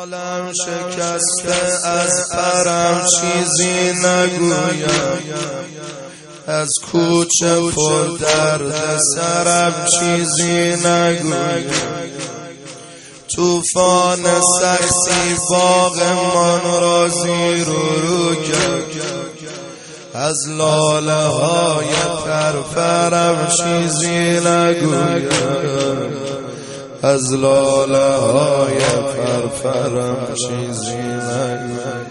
عالم شکسته از پرم چیزی نگویم، از کوچه پر درد سرم چیزی نگویم. طوفان سختی باغ من را زیر رو کرد، از لاله های پرپرم چیزی نگویم، از لاله های پرپرم چیزی نگویم.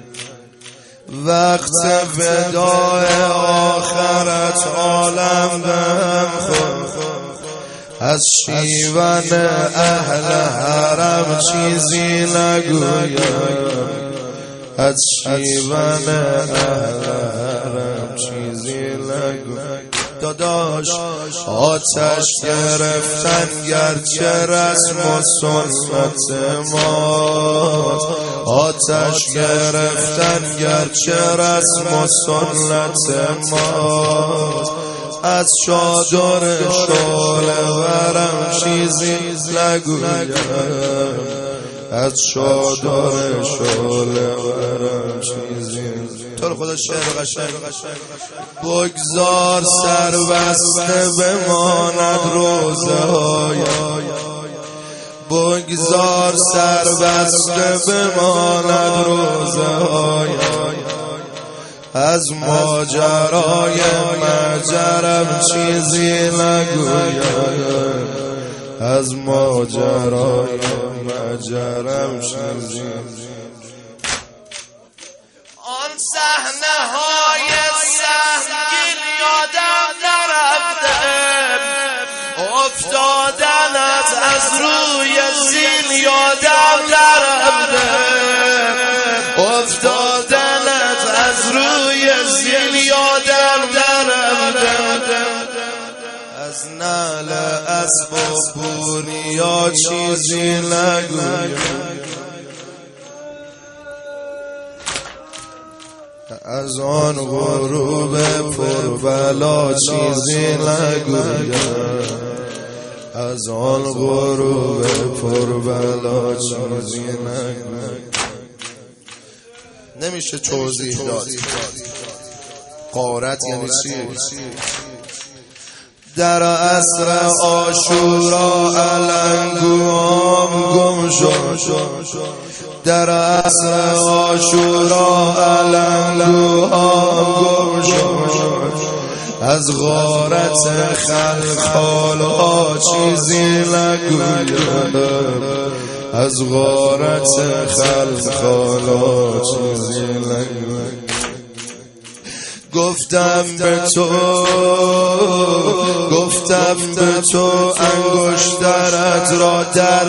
وقت وداع آخرت عالم بهم خورد، از شیون اهل حرم چیزی نگویم، از شیون اهل حرم چیزی نگویم. داداش آتش گرفتن گرچه رسم و سنت ماست، آتش گرفتن گرچه رسم و سنت ماست. از چادر شعله ورم چیزی نگویم، از چادر شعله ورم چیزی. تو رو خدا شعر قشنگ. بگذار سر بسته بماند روزه های، بگذار سر بسته بماند روزه های. از ماجرای مجرم چیزی نگویم، از ماجرای مجرم چیزی. آن صحنه های سهمگین یادم نرفته، افتادنت از روی زین یادم نرفته، افتادنت از روی زین یادم نرفته. از نعل اسب و بوریا چیزی نگویم، از آن غروب پربلا چیزی نگویم، از آن غروب پربلا چیزی نگویم. نمیشه توضیح داد غارت یعنی چی؟ در عصر عاشورا علنگوام گم شد، در عصر عاشورا علنگوام گم شد. از غارت خلق حالا چیزی نگویم، از غارت خلق حالا چیزی نگویم. گفتم به تو انگشترت را در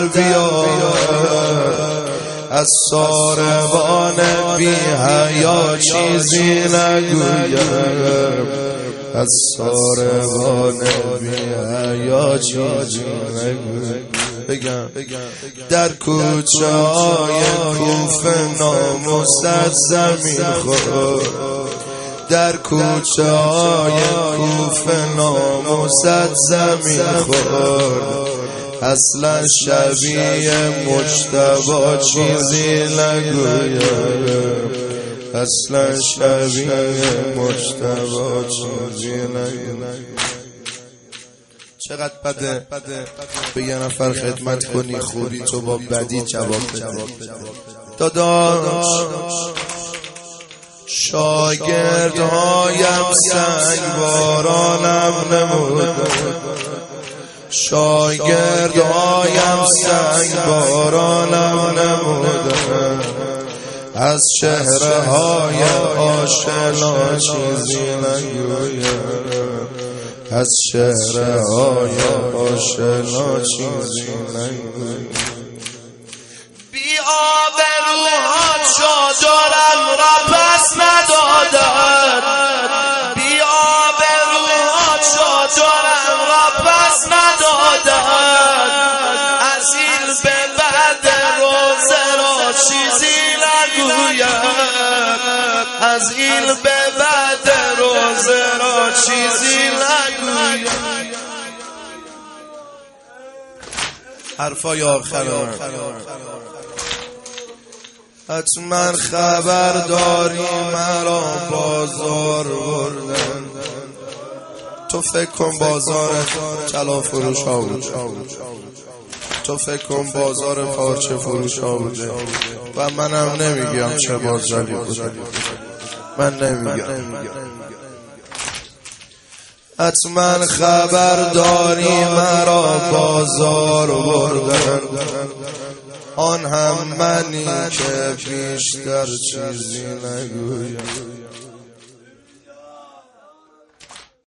بیار، از ساربان بی حیا چیزی نگویم، از ساربان بی حیا چیزی نگویم. در کوچه های کوفه ناموست زمین خورد، در کوچه های کوفه ناموست زمین خورد. اصلا شبیه مجتبی چیزی نگویم، اصلا شبیه مجتبی چیزی نگویم. چقدر بده به یه نفر خدمت کنی خوبی تو با بدی جواب بده. داداش شاگردهایم سنگ بارانم نمودن، شاگردهایم سنگ بارانم نمودن. از چهره های آشنا چیزی نگویم، از چهره های آشنا چیزی نگویم. بی آبروها چادرم را پس ندادن، بی آبروها چادرم را پس ندادن. از این به بعد روزه را چیزی نگویم، از این به بعد روزه را چیزی نگویم. حرفای آخر حتما خبر داری مرا بازار بردن. تو فکر کن بازار طلا فروش ها بود، تو فکر کن بازار پارچه فروش ها بوده و منم نمیگم چه بازاری بوده، من نمیگم. حتما خبر داری مرا بازار بردن، آن هم منی که بیشتر چیزی نگویم.